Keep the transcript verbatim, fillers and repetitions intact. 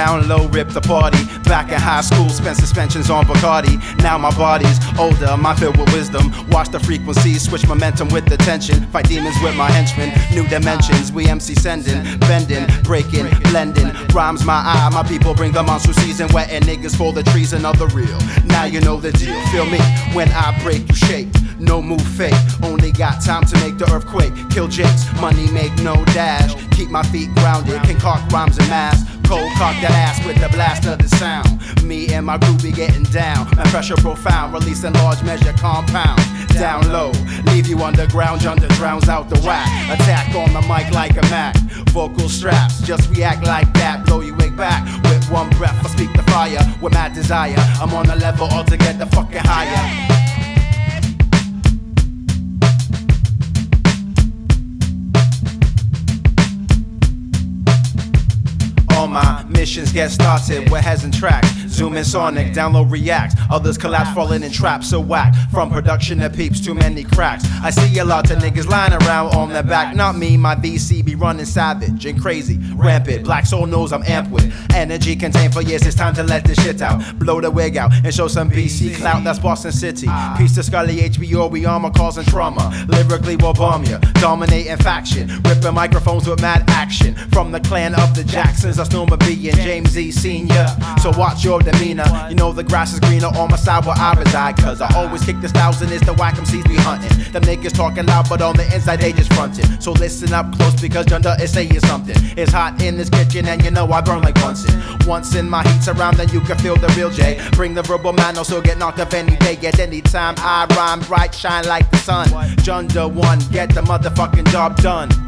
Down low, rip the party. Back in high school, spent suspensions on Bacardi. Now my body's older, mind filled with wisdom. Watch the frequencies, switch momentum with the tension. Fight demons with my henchmen, new dimensions. We M C sending, bending, breaking, blending. Rhymes my eye, my people bring the monster season. Wetting niggas for the treason of the real. Now you know the deal, feel me? When I break, you shake. No move fake, only got time to make the earthquake. Kill jakes, money make no dash. Keep my feet grounded, concoct rhymes and mass. Cold cock that ass with the blast of the sound. Me and my crew be getting down. My pressure profound, releasing large measure compounds. Down low, leave you underground. Under drowns out the whack. Attack on the mic like a Mac. Vocal straps, just react like that. Blow you wig back with one breath. I speak the fire with mad desire. I'm on a level altogether fucking higher. All my missions get started with heads and tracks. Zoom in sonic, download reacts. Others collapse, falling in traps, so whack. From production to peeps, too many cracks. I see a lot of niggas lying around on their back. Not me, my V C be running savage and crazy, rampant. Black soul knows I'm amped with energy contained for years. It's time to let this shit out. Blow the wig out and show some B C clout. That's Boston City. Peace to Scully, H B O, we armor causing trauma. Lyrically we'll bomb ya, dominating faction. Ripping microphones with mad action. From the clan of the Jacksons, that's Norma B and James Z Senior So watch your demeanor. You know the grass is greener on my side where I reside. Cause I always kick this thousand, it's the whack M Cs be hunting. Them niggas talking loud but on the inside they just frontin'. So listen up close because Junda is saying something. It's hot in this kitchen and you know I burn like Bunsen. Once in my heat's around then you can feel the real J. Bring the verbal man also get knocked off any day. Yet anytime I rhyme bright shine like the sun. Junda one, get the motherfucking job done.